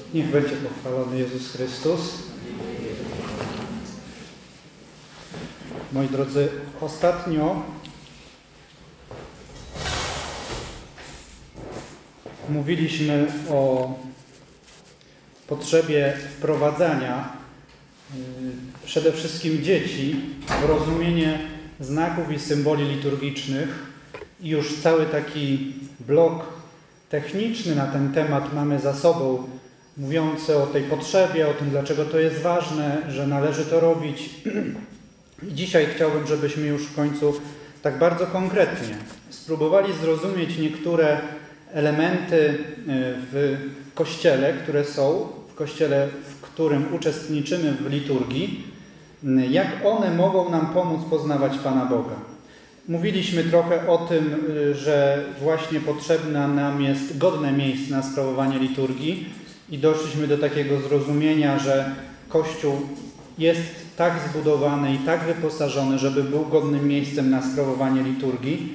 Niech będzie pochwalony Jezus Chrystus. Moi drodzy, ostatnio mówiliśmy o potrzebie wprowadzania przede wszystkim dzieci w rozumienie znaków i symboli liturgicznych. I już cały taki blok techniczny na ten temat mamy za sobą, mówiący o tej potrzebie, o tym, dlaczego to jest ważne, że należy to robić. I dzisiaj chciałbym, żebyśmy już w końcu tak bardzo konkretnie spróbowali zrozumieć niektóre elementy w Kościele, które są w Kościele, w którym uczestniczymy w liturgii, jak one mogą nam pomóc poznawać Pana Boga. Mówiliśmy trochę o tym, że właśnie potrzebne nam jest godne miejsce na sprawowanie liturgii i doszliśmy do takiego zrozumienia, że Kościół jest tak zbudowany i tak wyposażony, żeby był godnym miejscem na sprawowanie liturgii.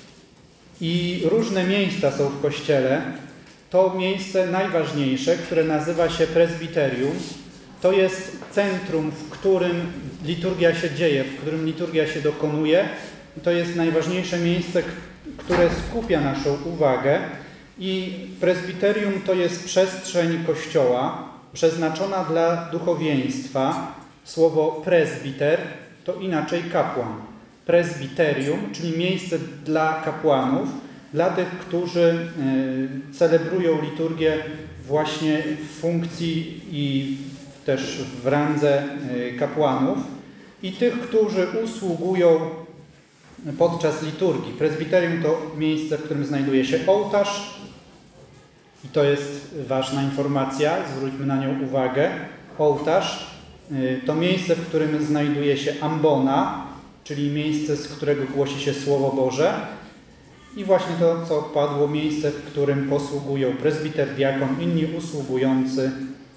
I różne miejsca są w Kościele. To miejsce najważniejsze, które nazywa się prezbiterium, to jest centrum, w którym liturgia się dzieje, w którym liturgia się dokonuje. To jest najważniejsze miejsce, które skupia naszą uwagę. I prezbiterium to jest przestrzeń Kościoła przeznaczona dla duchowieństwa. Słowo prezbiter to inaczej kapłan. Prezbiterium, czyli miejsce dla kapłanów, dla tych, którzy celebrują liturgię właśnie w funkcji i też w randze kapłanów i tych, którzy usługują podczas liturgii. Prezbiterium to miejsce, w którym znajduje się ołtarz i to jest ważna informacja, zwróćmy na nią uwagę. Ołtarz to miejsce, w którym znajduje się ambona, czyli miejsce, z którego głosi się Słowo Boże. I właśnie to, co padło, miejsce, w którym posługują prezbiter, diakon, inni usługujący,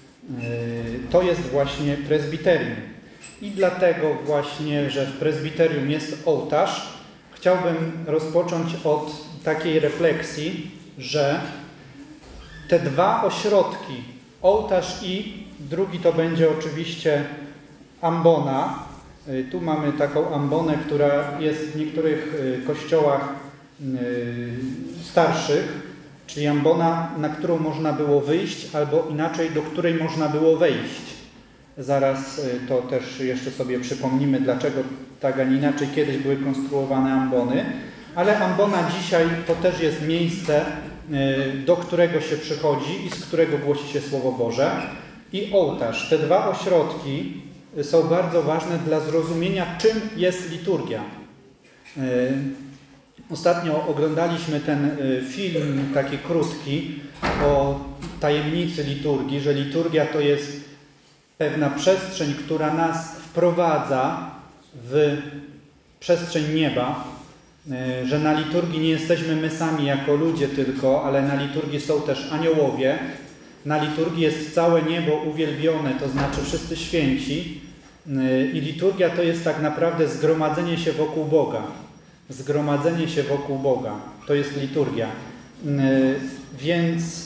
to jest właśnie prezbiterium. I dlatego właśnie, że w prezbiterium jest ołtarz, chciałbym rozpocząć od takiej refleksji, że te dwa ośrodki, ołtarz i drugi to będzie oczywiście ambona. Tu mamy taką ambonę, która jest w niektórych kościołach starszych, czyli ambona, na którą można było wyjść, albo inaczej, do której można było wejść. Zaraz to też jeszcze sobie przypomnimy, dlaczego tak, a nie inaczej kiedyś były konstruowane ambony. Ale ambona dzisiaj to też jest miejsce, do którego się przychodzi i z którego głosi się Słowo Boże. I ołtarz. Te dwa ośrodki są bardzo ważne dla zrozumienia, czym jest liturgia. Ostatnio oglądaliśmy ten film, taki krótki, o tajemnicy liturgii, że liturgia to jest pewna przestrzeń, która nas wprowadza w przestrzeń nieba, że na liturgii nie jesteśmy my sami jako ludzie tylko, ale na liturgii są też aniołowie. Na liturgii jest całe niebo uwielbione, to znaczy wszyscy święci. I liturgia to jest tak naprawdę zgromadzenie się wokół Boga. Zgromadzenie się wokół Boga. To jest liturgia. Więc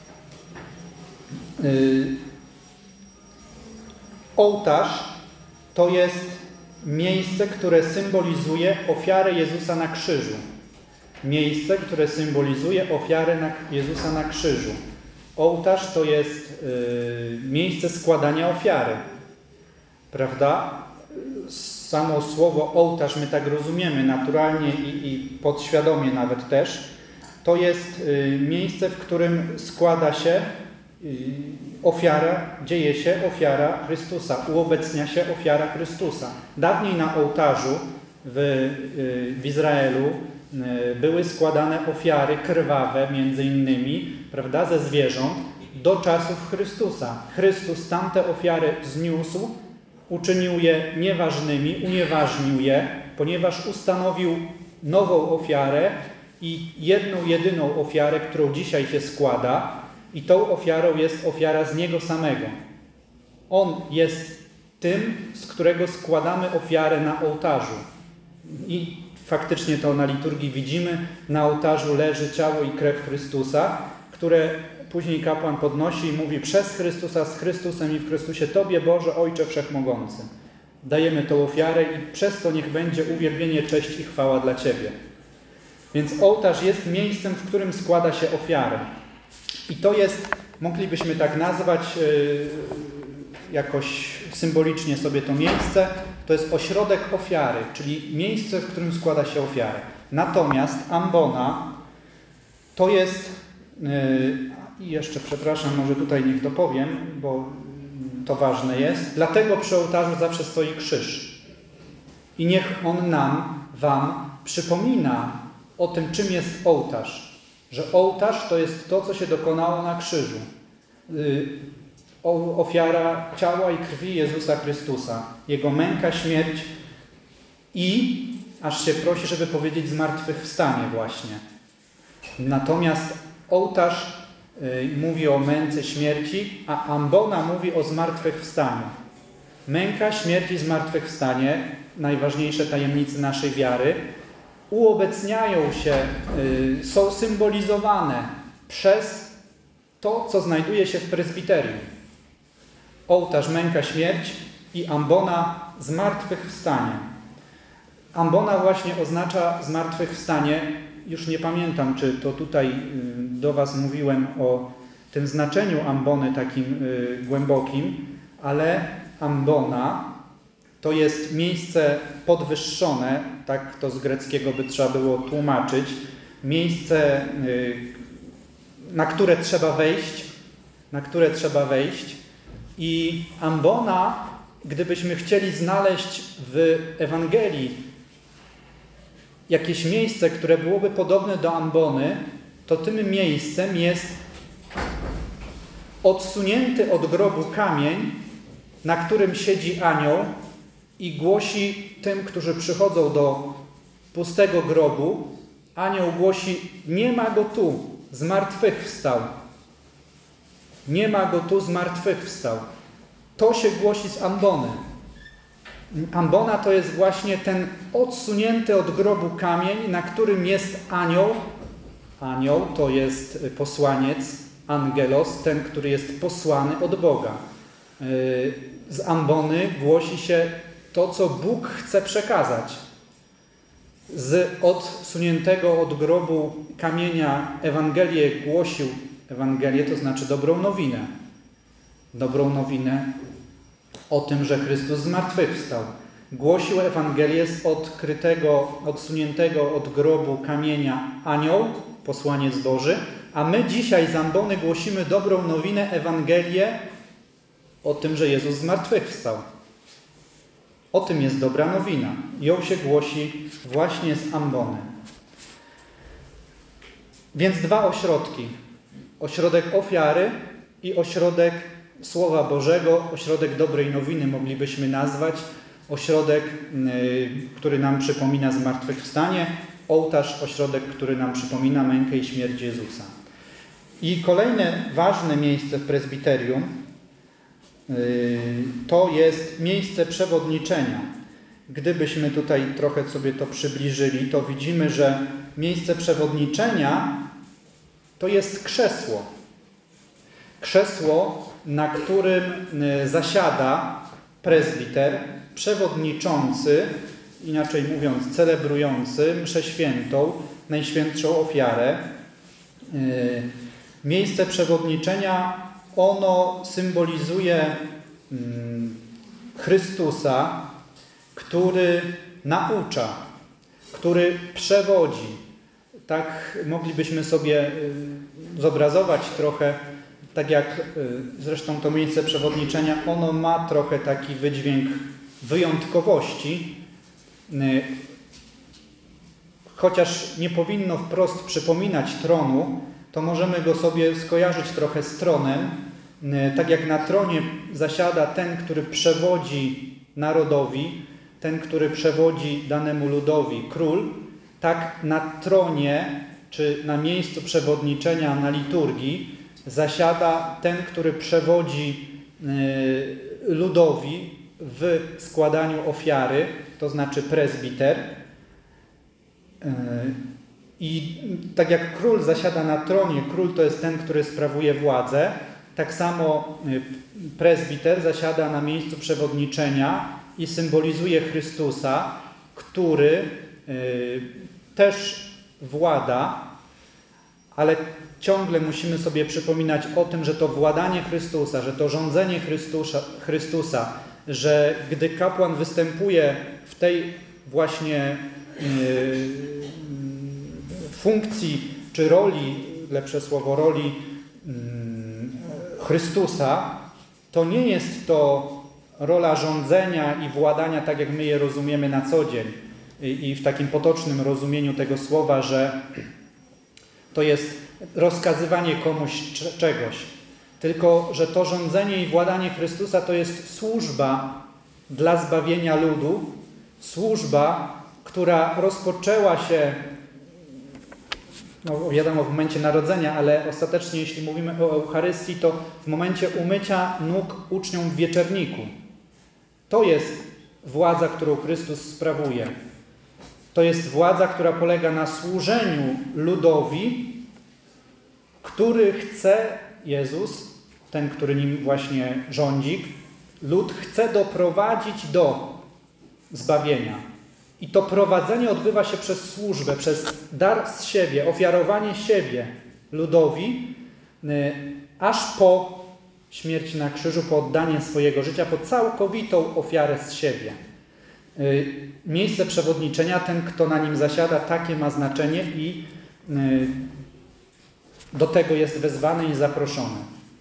ołtarz to jest miejsce, które symbolizuje ofiarę Jezusa na krzyżu. Miejsce, które symbolizuje ofiarę Jezusa na krzyżu. Ołtarz to jest miejsce składania ofiary. Prawda? Samo słowo ołtarz my tak rozumiemy naturalnie i podświadomie nawet też. To jest miejsce, w którym składa się ofiara, dzieje się ofiara Chrystusa, uobecnia się ofiara Chrystusa. Dawniej na ołtarzu w Izraelu były składane ofiary krwawe, między innymi, prawda, ze zwierząt, do czasów Chrystusa. Chrystus tamte ofiary zniósł, uczynił je nieważnymi, unieważnił je, ponieważ ustanowił nową ofiarę i jedną, jedyną ofiarę, którą dzisiaj się składa, i tą ofiarą jest ofiara z Niego samego. On jest tym, z którego składamy ofiarę na ołtarzu. I faktycznie to na liturgii widzimy. Na ołtarzu leży ciało i krew Chrystusa, które później kapłan podnosi i mówi: przez Chrystusa, z Chrystusem i w Chrystusie Tobie, Boże, Ojcze Wszechmogący. Dajemy tą ofiarę i przez to niech będzie uwielbienie, cześć i chwała dla Ciebie. Więc ołtarz jest miejscem, w którym składa się ofiarę. I to jest, moglibyśmy tak nazwać, jakoś symbolicznie sobie to miejsce, to jest ośrodek ofiary, czyli miejsce, w którym składa się ofiarę. Natomiast ambona to jest, i jeszcze przepraszam, może tutaj niech dopowiem, bo to ważne jest, dlatego przy ołtarzu zawsze stoi krzyż. I niech on wam przypomina o tym, czym jest ołtarz. Że ołtarz to jest to, co się dokonało na krzyżu. Ofiara ciała i krwi Jezusa Chrystusa. Jego męka, śmierć i, aż się prosi, żeby powiedzieć, zmartwychwstanie właśnie. Natomiast ołtarz mówi o męce, śmierci, a ambona mówi o zmartwychwstaniu. Męka, śmierć i zmartwychwstanie, najważniejsze tajemnice naszej wiary, uobecniają się, są symbolizowane przez to, co znajduje się w prezbiterium. Ołtarz, męka, śmierć i ambona, zmartwychwstanie. Ambona właśnie oznacza zmartwychwstanie. Już nie pamiętam, czy to tutaj do Was mówiłem o tym znaczeniu ambony takim głębokim, ale ambona to jest miejsce podwyższone, tak to z greckiego by trzeba było tłumaczyć, miejsce, na które trzeba wejść. I ambona, gdybyśmy chcieli znaleźć w Ewangelii jakieś miejsce, które byłoby podobne do ambony, to tym miejscem jest odsunięty od grobu kamień, na którym siedzi anioł i głosi tym, którzy przychodzą do pustego grobu, anioł głosi: nie ma go tu, zmartwychwstał. Nie ma go tu, zmartwychwstał. To się głosi z ambony. Ambona to jest właśnie ten odsunięty od grobu kamień, na którym jest anioł. Anioł to jest posłaniec, angelos, ten, który jest posłany od Boga. Z ambony głosi się to, co Bóg chce przekazać. Z odsuniętego od grobu kamienia Ewangelię głosił, Ewangelię to znaczy dobrą nowinę. Dobrą nowinę o tym, że Chrystus zmartwychwstał. Głosił Ewangelię z odsuniętego od grobu kamienia anioł, posłaniec Boży, a my dzisiaj z ambony głosimy dobrą nowinę, Ewangelię o tym, że Jezus zmartwychwstał. O tym jest dobra nowina. Ją się głosi właśnie z ambony. Więc dwa ośrodki. Ośrodek ofiary i ośrodek Słowa Bożego, ośrodek dobrej nowiny moglibyśmy nazwać. Ośrodek, który nam przypomina zmartwychwstanie. Ołtarz, ośrodek, który nam przypomina mękę i śmierć Jezusa. I kolejne ważne miejsce w prezbiterium to jest miejsce przewodniczenia. Gdybyśmy tutaj trochę sobie to przybliżyli, to widzimy, że miejsce przewodniczenia to jest krzesło. Krzesło, na którym zasiada prezbiter, przewodniczący, inaczej mówiąc celebrujący mszę świętą, najświętszą ofiarę. Miejsce przewodniczenia, ono symbolizuje Chrystusa, który naucza, który przewodzi. Tak moglibyśmy sobie zobrazować trochę, tak jak zresztą to miejsce przewodniczenia, ono ma trochę taki wydźwięk wyjątkowości, chociaż nie powinno wprost przypominać tronu, to możemy go sobie skojarzyć trochę z tronem. Tak jak na tronie zasiada ten, który przewodzi narodowi, ten, który przewodzi danemu ludowi, król, tak na tronie czy na miejscu przewodniczenia na liturgii zasiada ten, który przewodzi ludowi w składaniu ofiary, to znaczy prezbiter. I tak jak król zasiada na tronie, król to jest ten, który sprawuje władzę, tak samo prezbiter zasiada na miejscu przewodniczenia i symbolizuje Chrystusa, który też włada, ale ciągle musimy sobie przypominać o tym, że to władanie Chrystusa, że to rządzenie Chrystusa, że gdy kapłan występuje w tej właśnie funkcji czy roli, lepsze słowo, roli Chrystusa, to nie jest to rola rządzenia i władania tak, jak my je rozumiemy na co dzień i w takim potocznym rozumieniu tego słowa, że to jest rozkazywanie komuś czegoś, tylko że to rządzenie i władanie Chrystusa to jest służba dla zbawienia ludu, służba, która rozpoczęła się, no wiadomo, w momencie narodzenia, ale ostatecznie, jeśli mówimy o Eucharystii, to w momencie umycia nóg uczniom w wieczerniku. To jest władza, którą Chrystus sprawuje. To jest władza, która polega na służeniu ludowi, który chce, Jezus, ten, który nim właśnie rządzi, lud chce doprowadzić do zbawienia. I to prowadzenie odbywa się przez służbę, przez dar z siebie, ofiarowanie siebie ludowi, aż po śmierć na krzyżu, po oddanie swojego życia, po całkowitą ofiarę z siebie. Miejsce przewodniczenia, ten, kto na nim zasiada, takie ma znaczenie i do tego jest wezwany i zaproszony.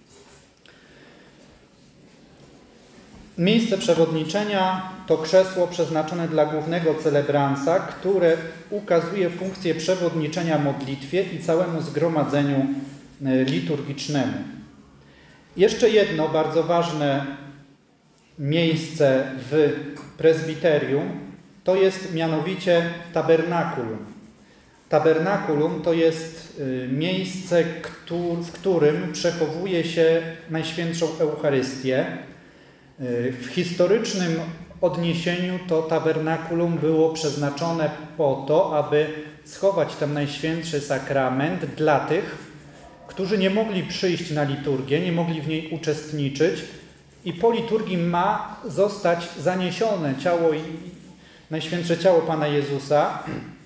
Miejsce przewodniczenia to krzesło przeznaczone dla głównego celebransa, które ukazuje funkcję przewodniczenia modlitwie i całemu zgromadzeniu liturgicznemu. Jeszcze jedno bardzo ważne miejsce w prezbiterium to jest mianowicie tabernakulum. Tabernakulum to jest miejsce, w którym przechowuje się Najświętszą Eucharystię. W historycznym odniesieniu to tabernakulum było przeznaczone po to, aby schować ten Najświętszy Sakrament dla tych, którzy nie mogli przyjść na liturgię, nie mogli w niej uczestniczyć i po liturgii ma zostać zaniesione ciało i Najświętsze Ciało Pana Jezusa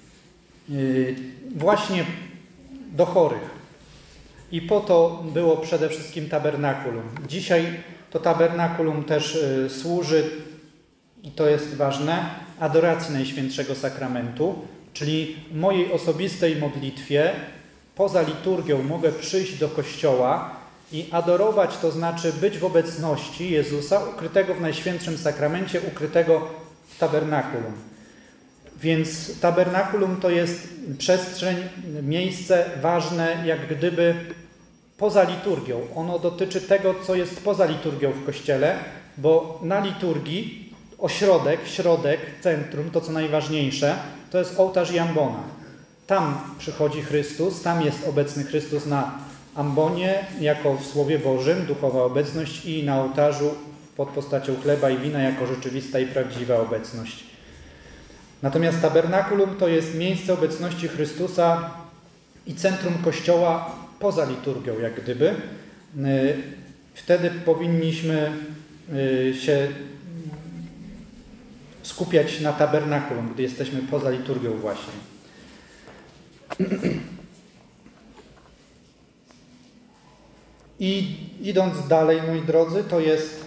właśnie do chorych. I po to było przede wszystkim tabernakulum. Dzisiaj to tabernakulum też służy, i to jest ważne, adoracji Najświętszego Sakramentu, czyli mojej osobistej modlitwie. Poza liturgią mogę przyjść do kościoła i adorować, to znaczy być w obecności Jezusa ukrytego w Najświętszym Sakramencie, ukrytego w tabernakulum. Więc tabernakulum to jest przestrzeń, miejsce ważne jak gdyby poza liturgią. Ono dotyczy tego, co jest poza liturgią w Kościele, bo na liturgii środek, centrum, to co najważniejsze, to jest ołtarz i ambona. Tam przychodzi Chrystus, tam jest obecny Chrystus na ambonie, jako w Słowie Bożym, duchowa obecność i na ołtarzu pod postacią chleba i wina, jako rzeczywista i prawdziwa obecność. Natomiast tabernakulum to jest miejsce obecności Chrystusa i centrum Kościoła poza liturgią, jak gdyby. Wtedy powinniśmy się skupiać na tabernakulum, gdy jesteśmy poza liturgią właśnie. I idąc dalej, moi drodzy, to jest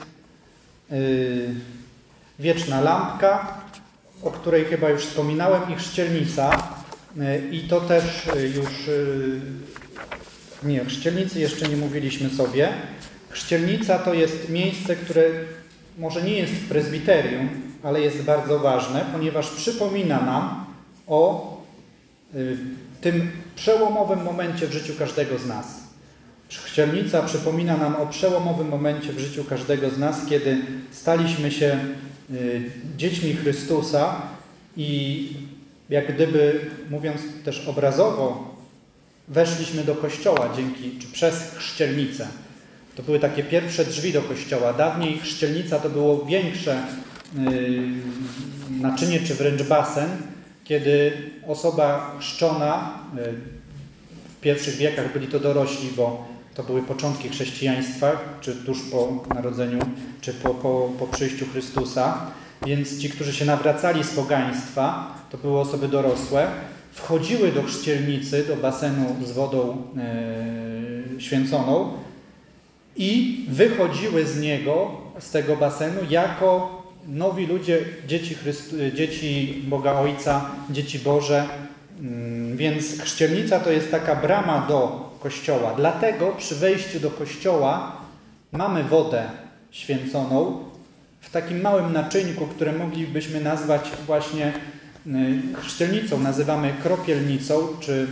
wieczna lampka, o której chyba już wspominałem, i chrzcielnica. I to też już... Nie, o chrzcielnicy jeszcze nie mówiliśmy sobie. Chrzcielnica to jest miejsce, które może nie jest w prezbiterium, ale jest bardzo ważne, ponieważ przypomina nam o tym przełomowym momencie w życiu każdego z nas. Chrzcielnica przypomina nam o przełomowym momencie w życiu każdego z nas, kiedy staliśmy się dziećmi Chrystusa i jak gdyby, mówiąc też obrazowo, weszliśmy do Kościoła przez chrzcielnicę. To były takie pierwsze drzwi do Kościoła. Dawniej chrzcielnica to było większe naczynie, czy wręcz basen, kiedy osoba chrzczona, w pierwszych wiekach byli to dorośli, bo to były początki chrześcijaństwa, czy tuż po narodzeniu, czy po przyjściu Chrystusa, więc ci, którzy się nawracali z pogaństwa, to były osoby dorosłe, wchodziły do chrzcielnicy, do basenu z wodą święconą i wychodziły z niego, z tego basenu, jako nowi ludzie, dzieci Boga Ojca, dzieci Boże. Więc chrzcielnica to jest taka brama do Kościoła. Dlatego przy wejściu do Kościoła mamy wodę święconą w takim małym naczynku, które moglibyśmy nazwać właśnie chrzcielnicą. Nazywamy kropielnicą,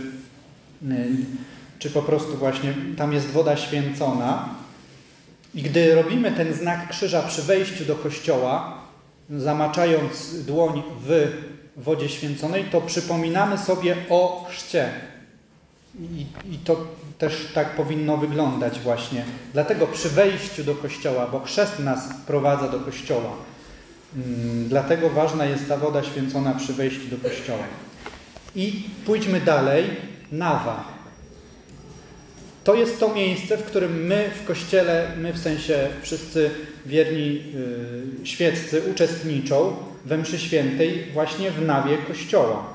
czy po prostu właśnie tam jest woda święcona. I gdy robimy ten znak krzyża przy wejściu do Kościoła, zamaczając dłoń w wodzie święconej, to przypominamy sobie o chrzcie. I to też tak powinno wyglądać właśnie. Dlatego przy wejściu do Kościoła, bo chrzest nas wprowadza do Kościoła. Dlatego ważna jest ta woda święcona przy wejściu do Kościoła. I pójdźmy dalej. Nawa. To jest to miejsce, w którym my w Kościele, my w sensie wszyscy wierni świeccy uczestniczą we mszy świętej właśnie w nawie Kościoła.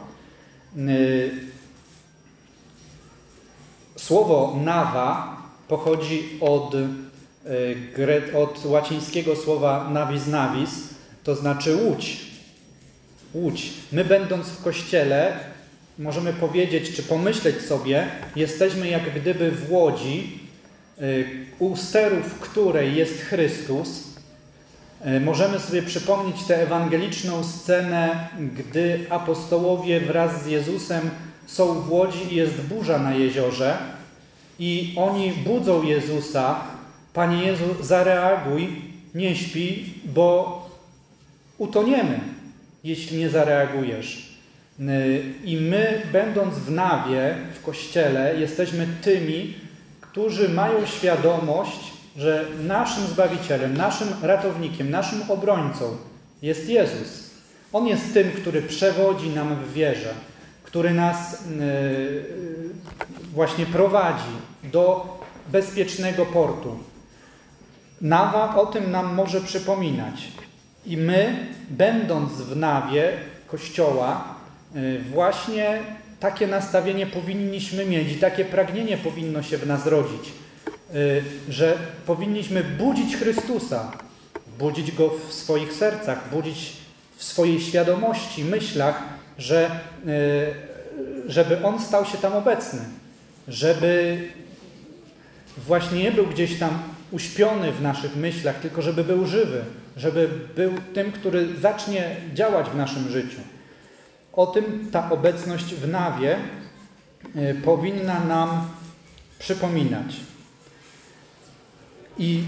Słowo nawa pochodzi od łacińskiego słowa navis navis, to znaczy łódź. Łódź. My będąc w Kościele możemy powiedzieć, czy pomyśleć sobie, jesteśmy jak gdyby w łodzi, u sterów której jest Chrystus. Możemy sobie przypomnieć tę ewangeliczną scenę, gdy apostołowie wraz z Jezusem są w łodzi i jest burza na jeziorze i oni budzą Jezusa: Panie Jezu, zareaguj, nie śpij, bo utoniemy, jeśli nie zareagujesz. I my, będąc w nawie, w Kościele, jesteśmy tymi, którzy mają świadomość, że naszym Zbawicielem, naszym ratownikiem, naszym obrońcą jest Jezus. On jest tym, który przewodzi nam w wierze, który nas właśnie prowadzi do bezpiecznego portu. Nawa o tym nam może przypominać. I my, będąc w nawie Kościoła, właśnie takie nastawienie powinniśmy mieć i takie pragnienie powinno się w nas rodzić, że powinniśmy budzić Chrystusa, budzić Go w swoich sercach, budzić w swojej świadomości, myślach, żeby On stał się tam obecny, żeby właśnie nie był gdzieś tam uśpiony w naszych myślach, tylko żeby był żywy, żeby był tym, który zacznie działać w naszym życiu. O tym ta obecność w nawie powinna nam przypominać. I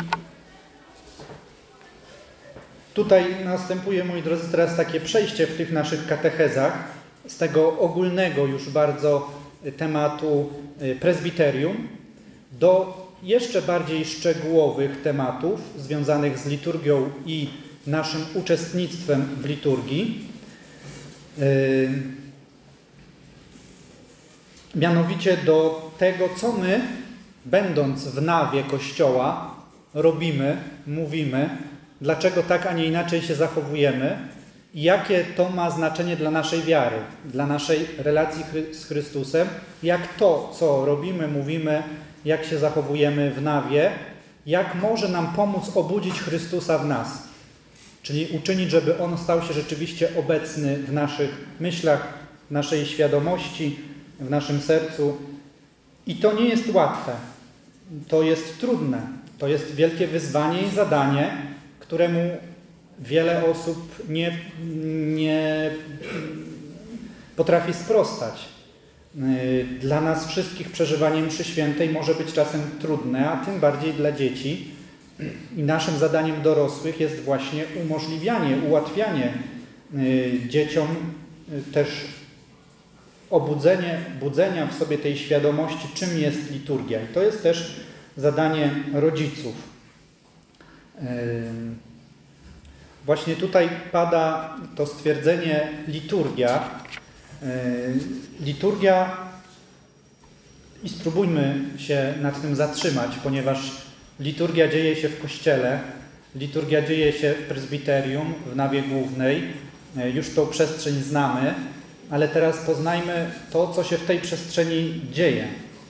tutaj następuje, moi drodzy, teraz takie przejście w tych naszych katechezach z tego ogólnego już bardzo tematu prezbiterium do jeszcze bardziej szczegółowych tematów związanych z liturgią i naszym uczestnictwem w liturgii. Mianowicie do tego, co my, będąc w nawie Kościoła, robimy, mówimy, dlaczego tak, a nie inaczej się zachowujemy i jakie to ma znaczenie dla naszej wiary, dla naszej relacji z Chrystusem, jak to, co robimy, mówimy, jak się zachowujemy w nawie, jak może nam pomóc obudzić Chrystusa w nas. Czyli uczynić, żeby On stał się rzeczywiście obecny w naszych myślach, w naszej świadomości, w naszym sercu. I to nie jest łatwe. To jest trudne. To jest wielkie wyzwanie i zadanie, któremu wiele osób nie potrafi sprostać. Dla nas wszystkich przeżywanie mszy świętej może być czasem trudne, a tym bardziej dla dzieci. I naszym zadaniem dorosłych jest właśnie umożliwianie, ułatwianie dzieciom też budzenia w sobie tej świadomości, czym jest liturgia. I to jest też zadanie rodziców. Właśnie tutaj pada to stwierdzenie liturgia, liturgia, i spróbujmy się nad tym zatrzymać, ponieważ liturgia dzieje się w kościele, liturgia dzieje się w prezbiterium, w nawie głównej. Już tą przestrzeń znamy, ale teraz poznajmy to, co się w tej przestrzeni dzieje.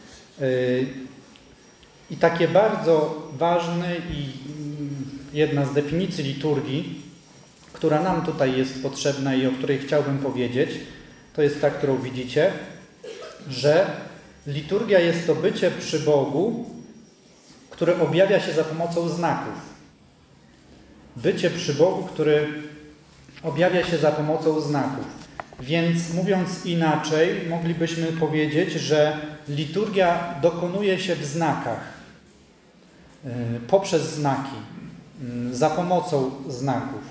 I takie bardzo ważne i jedna z definicji liturgii, która nam tutaj jest potrzebna i o której chciałbym powiedzieć, to jest ta, którą widzicie, że liturgia jest to bycie przy Bogu, które objawia się za pomocą znaków. Bycie przy Bogu, który objawia się za pomocą znaków. Więc mówiąc inaczej, moglibyśmy powiedzieć, że liturgia dokonuje się w znakach, poprzez znaki, za pomocą znaków.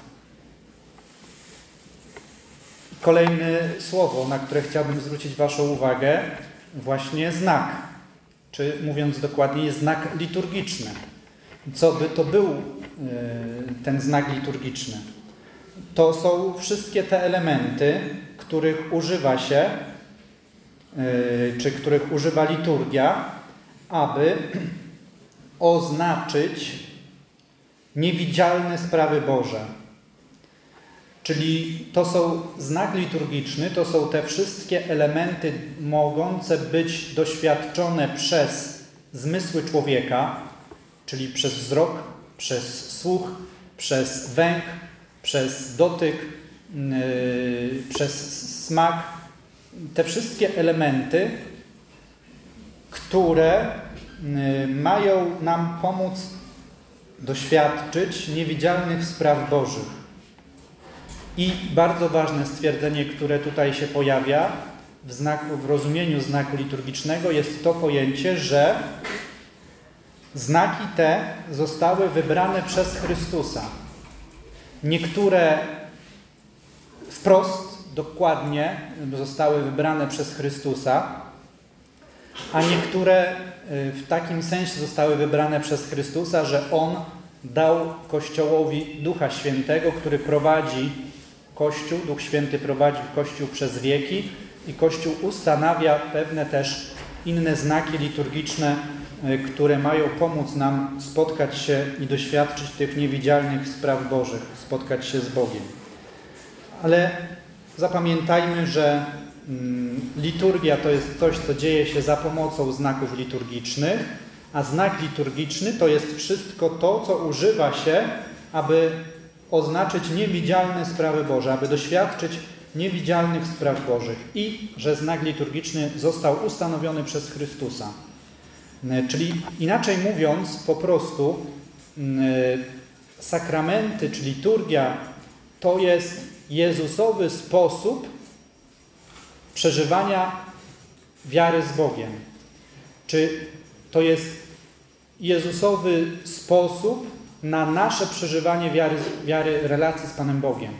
Kolejne słowo, na które chciałbym zwrócić Waszą uwagę, właśnie znak, czy mówiąc dokładniej, znak liturgiczny. Co by to był ten znak liturgiczny? To są wszystkie te elementy, których używa się, czy których używa liturgia, aby oznaczyć niewidzialne sprawy Boże. Czyli to są znak liturgiczny, to są te wszystkie elementy mogące być doświadczone przez zmysły człowieka, czyli przez wzrok, przez słuch, przez węch, przez dotyk, przez smak. Te wszystkie elementy, które mają nam pomóc doświadczyć niewidzialnych spraw Bożych. I bardzo ważne stwierdzenie, które tutaj się pojawia w rozumieniu znaku liturgicznego, jest to pojęcie, że znaki te zostały wybrane przez Chrystusa. Niektóre wprost, dokładnie zostały wybrane przez Chrystusa, a niektóre w takim sensie zostały wybrane przez Chrystusa, że On dał Kościołowi Ducha Świętego, który prowadzi Kościół, Duch Święty prowadzi Kościół przez wieki i Kościół ustanawia pewne też inne znaki liturgiczne, które mają pomóc nam spotkać się i doświadczyć tych niewidzialnych spraw Bożych, spotkać się z Bogiem. Ale zapamiętajmy, że liturgia to jest coś, co dzieje się za pomocą znaków liturgicznych, a znak liturgiczny to jest wszystko to, co używa się, aby oznaczyć niewidzialne sprawy Boże, aby doświadczyć niewidzialnych spraw Bożych i że znak liturgiczny został ustanowiony przez Chrystusa. Czyli inaczej mówiąc, po prostu sakramenty czy liturgia to jest Jezusowy sposób przeżywania wiary z Bogiem. Czy to jest Jezusowy sposób na nasze przeżywanie wiary, relacji z Panem Bogiem.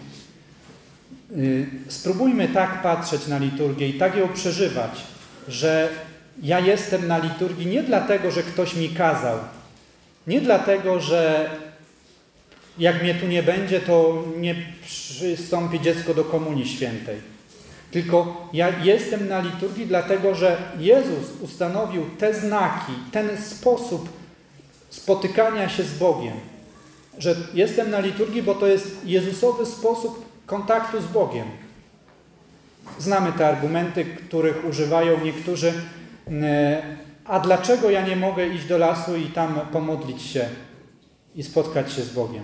Spróbujmy tak patrzeć na liturgię i tak ją przeżywać, że ja jestem na liturgii nie dlatego, że ktoś mi kazał, nie dlatego, że jak mnie tu nie będzie, to nie przystąpi dziecko do Komunii Świętej. Tylko ja jestem na liturgii dlatego, że Jezus ustanowił te znaki, ten sposób spotykania się z Bogiem. Że jestem na liturgii, bo to jest Jezusowy sposób kontaktu z Bogiem. Znamy te argumenty, których używają niektórzy. A dlaczego ja nie mogę iść do lasu i tam pomodlić się i spotkać się z Bogiem?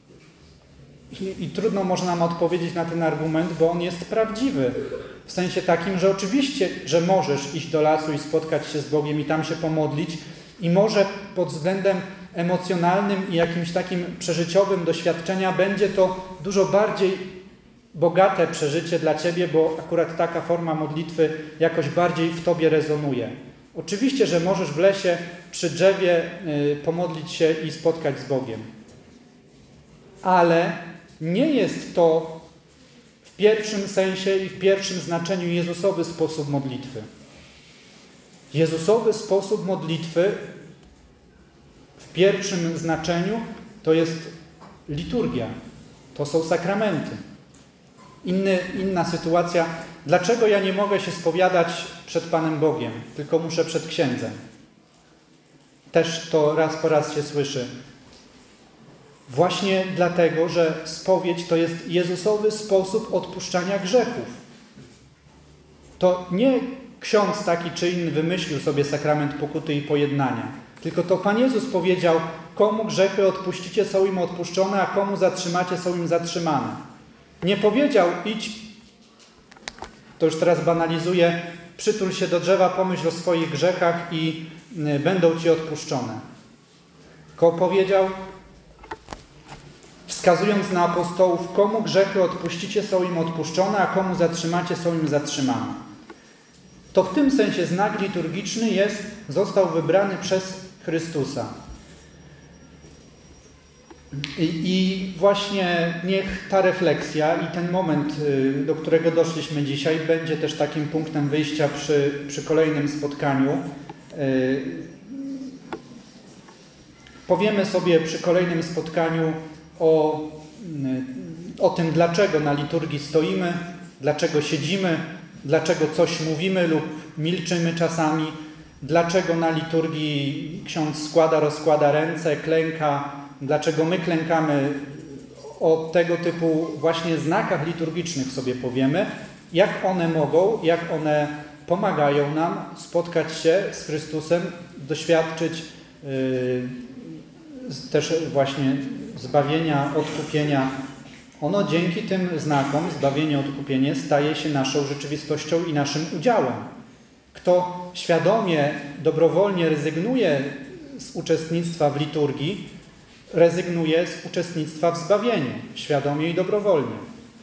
I trudno można nam odpowiedzieć na ten argument, bo on jest prawdziwy. W sensie takim, że oczywiście, że możesz iść do lasu i spotkać się z Bogiem i tam się pomodlić i może pod względem emocjonalnym i jakimś takim przeżyciowym doświadczenia będzie to dużo bardziej bogate przeżycie dla Ciebie, bo akurat taka forma modlitwy jakoś bardziej w Tobie rezonuje. Oczywiście, że możesz w lesie przy drzewie pomodlić się i spotkać z Bogiem. Ale nie jest to w pierwszym sensie i w pierwszym znaczeniu Jezusowy sposób modlitwy. Jezusowy sposób modlitwy w pierwszym znaczeniu to jest liturgia. To są sakramenty. Inna sytuacja dlaczego ja nie mogę się spowiadać przed Panem Bogiem, tylko muszę przed księdzem. Też to raz po raz się słyszy. Właśnie dlatego, że spowiedź to jest Jezusowy sposób odpuszczania grzechów. To nie ksiądz taki czy inny wymyślił sobie sakrament pokuty i pojednania, tylko to Pan Jezus powiedział, komu grzechy odpuścicie, są im odpuszczone, a komu zatrzymacie, są im zatrzymane. Nie powiedział, idź, to już teraz banalizuję, przytul się do drzewa, pomyśl o swoich grzechach i będą ci odpuszczone. Tylko powiedział, wskazując na apostołów, komu grzechy odpuścicie, są im odpuszczone, a komu zatrzymacie, są im zatrzymane. To w tym sensie znak liturgiczny został wybrany przez Chrystusa. I właśnie niech ta refleksja i ten moment, do którego doszliśmy dzisiaj, będzie też takim punktem wyjścia przy kolejnym spotkaniu. Powiemy sobie przy kolejnym spotkaniu o tym, dlaczego na liturgii stoimy, dlaczego siedzimy, dlaczego coś mówimy lub milczymy czasami, dlaczego na liturgii ksiądz rozkłada ręce, klęka, dlaczego my klękamy. O tego typu właśnie znakach liturgicznych sobie powiemy, jak one pomagają nam spotkać się z Chrystusem, doświadczyć też właśnie zbawienia, odkupienia. Ono dzięki tym znakom, zbawienie, odkupienie, staje się naszą rzeczywistością i naszym udziałem. Kto świadomie, dobrowolnie rezygnuje z uczestnictwa w liturgii, rezygnuje z uczestnictwa w zbawieniu, świadomie i dobrowolnie.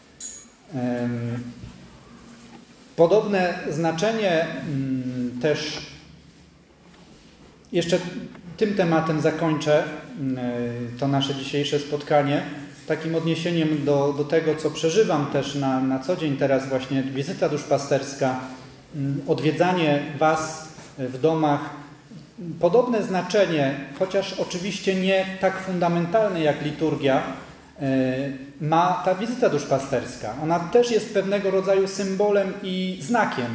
Podobne znaczenie też, jeszcze tym tematem zakończę to nasze dzisiejsze spotkanie, takim odniesieniem do tego, co przeżywam też na co dzień teraz właśnie, wizyta duszpasterska, odwiedzanie Was w domach. Podobne znaczenie, chociaż oczywiście nie tak fundamentalne jak liturgia, ma ta wizyta duszpasterska. Ona też jest pewnego rodzaju symbolem i znakiem.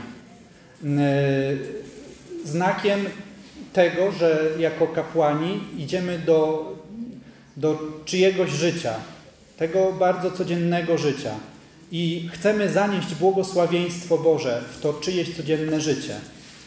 Znakiem tego, że jako kapłani idziemy do czyjegoś życia, tego bardzo codziennego życia i chcemy zanieść błogosławieństwo Boże w to czyjeś codzienne życie.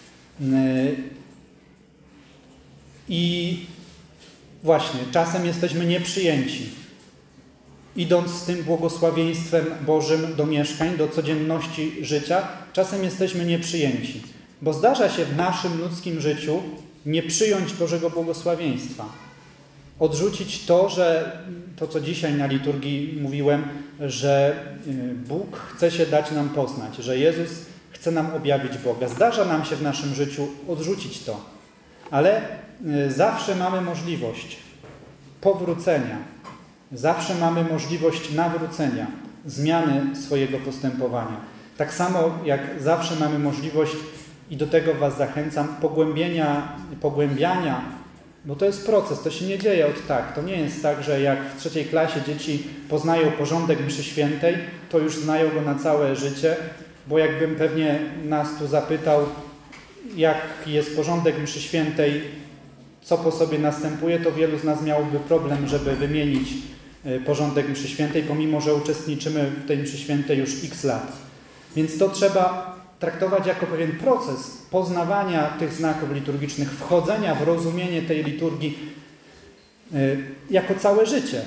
I właśnie, czasem jesteśmy nieprzyjęci. Idąc z tym błogosławieństwem Bożym do mieszkań, do codzienności życia, czasem jesteśmy nieprzyjęci. Bo zdarza się w naszym ludzkim życiu nie przyjąć Bożego błogosławieństwa. Odrzucić to, co dzisiaj na liturgii mówiłem, że Bóg chce się dać nam poznać, że Jezus chce nam objawić Boga. Zdarza nam się w naszym życiu odrzucić to, ale zawsze mamy możliwość powrócenia, zawsze mamy możliwość nawrócenia, zmiany swojego postępowania. Tak samo jak zawsze mamy możliwość, i do tego Was zachęcam, pogłębiania, bo to jest proces, to się nie dzieje od tak. To nie jest tak, że jak w 3. klasie dzieci poznają porządek mszy świętej, to już znają go na całe życie, bo jakbym pewnie nas tu zapytał, jak jest porządek mszy świętej, co po sobie następuje, to wielu z nas miałoby problem, żeby wymienić porządek mszy świętej, pomimo że uczestniczymy w tej mszy świętej już x lat. Więc to trzeba traktować jako pewien proces poznawania tych znaków liturgicznych, wchodzenia w rozumienie tej liturgii jako całe życie.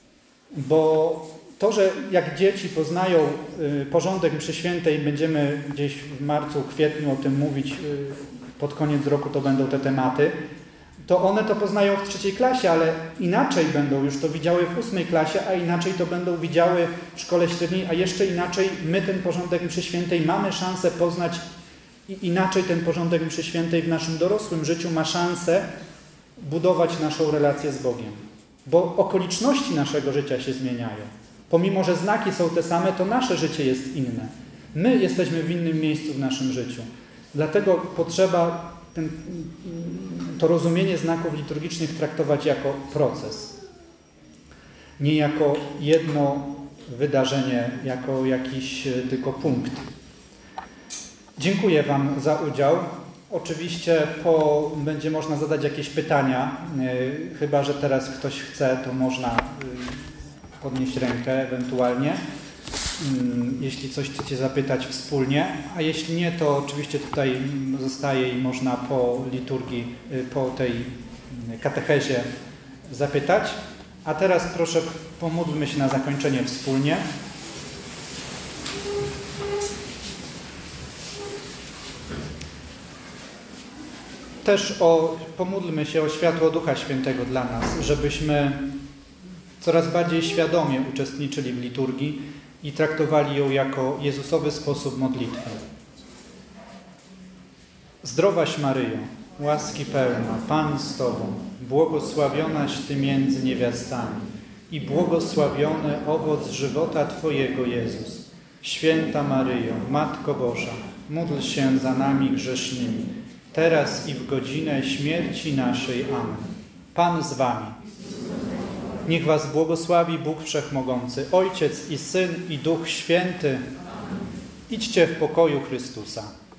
Bo to, że jak dzieci poznają porządek mszy świętej, będziemy gdzieś w marcu, kwietniu o tym mówić, pod koniec roku to będą te tematy, to one to poznają w 3. klasie, ale inaczej będą już to widziały w 8. klasie, a inaczej to będą widziały w szkole średniej, a jeszcze inaczej my ten porządek mszy świętej mamy szansę poznać i inaczej ten porządek mszy świętej w naszym dorosłym życiu ma szansę budować naszą relację z Bogiem. Bo okoliczności naszego życia się zmieniają. Pomimo że znaki są te same, to nasze życie jest inne. My jesteśmy w innym miejscu w naszym życiu. Dlatego potrzeba to rozumienie znaków liturgicznych traktować jako proces. Nie jako jedno wydarzenie, jako jakiś tylko punkt. Dziękuję Wam za udział. Oczywiście będzie można zadać jakieś pytania, chyba że teraz ktoś chce, to można podnieść rękę ewentualnie, jeśli coś chcecie zapytać wspólnie, a jeśli nie, to oczywiście tutaj zostaje i można po liturgii, po tej katechezie zapytać. A teraz proszę, pomódlmy się na zakończenie wspólnie. Też pomódlmy się o światło Ducha Świętego dla nas, żebyśmy coraz bardziej świadomie uczestniczyli w liturgii i traktowali ją jako Jezusowy sposób modlitwy. Zdrowaś Maryjo, łaski pełna, Pan z Tobą, błogosławionaś Ty między niewiastami i błogosławiony owoc żywota Twojego, Jezus. Święta Maryjo, Matko Boża, módl się za nami grzesznymi, teraz i w godzinę śmierci naszej. Amen. Pan z Wami. Niech Was błogosławi Bóg Wszechmogący, Ojciec i Syn i Duch Święty. Idźcie w pokoju Chrystusa.